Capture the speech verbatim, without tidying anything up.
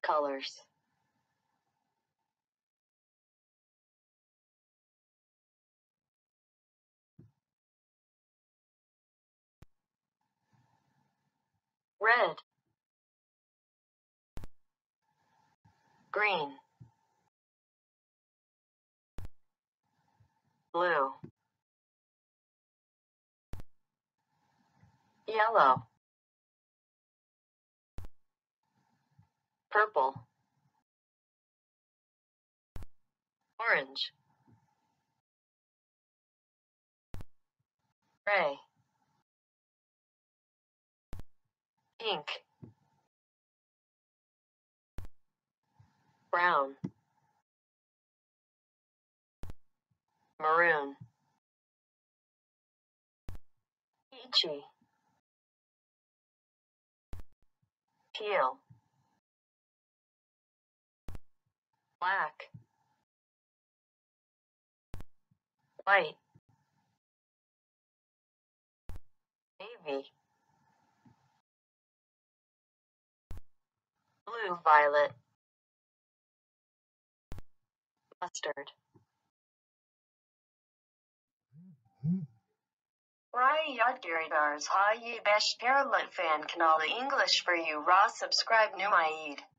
colors. Red, green, blue, yellow, purple, orange, gray, pink, brown, maroon, peachy, teal, black, white, navy, blue violet, mustard. Raya yadgaridars ha ye besh paralot fan kanala English for you raw subscribe numaid.